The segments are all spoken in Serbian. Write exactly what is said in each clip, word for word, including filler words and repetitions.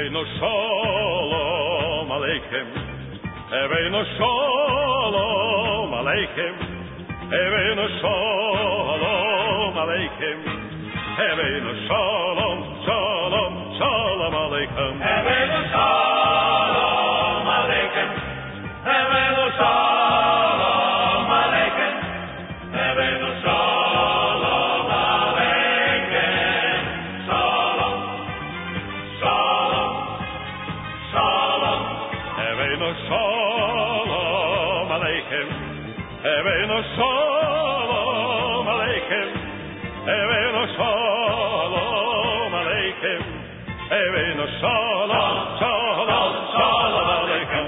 Eveinu Shalom Aleichem. Eveinu Shalom Aleichem. Eveinu Shalom Aleichem. Eveinu Shalom, Shalom, Shalom Aleichem. Eveinu Shalom Aleichem. Eveinu Shalom Aleichem. Eveinu Shalom Aleichem. Shalom, Shalom, Shalom. Eveinu Shalom Aleichem. Eveinu Shalom Aleichem. Eveinu Shalom Aleichem. Eveinu Shalom, Shalom, Shalom Aleichem.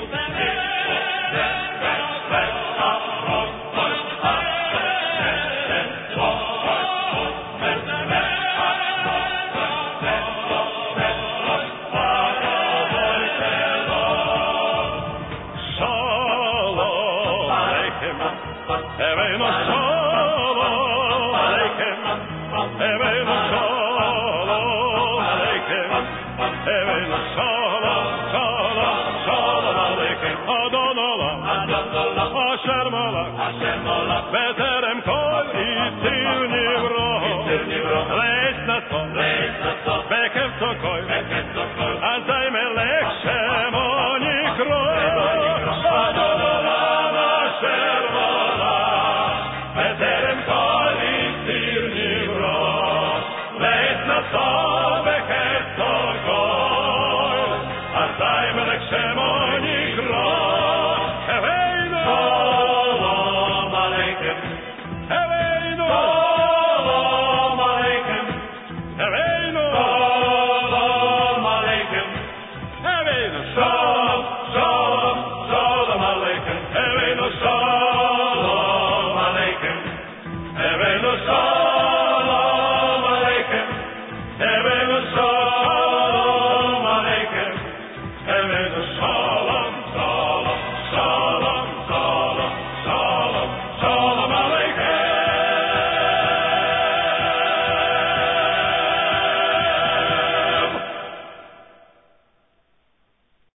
Eveinu Shalom Aleichem. Eveinu Shalom Aleichem. Eveinu Shalom, Shalom, Shalom Aleichem. Adon Olam, Asher Malach, Beterem Kol Yitzir Nivro, Leis Naso, Bekev Sokoy, Azay Melech Shemo Nikro. Adon Olam, Asher Malach, Beterem Kol Yitzir Nivro, Leis Naso, Bekev Sokoy, Azay Melech Shemo Nikro. Eveinu Shalom Aleichem. Eveinu Shalom Aleichem. Eveinu Shalom Aleichem. Eveinu Shalom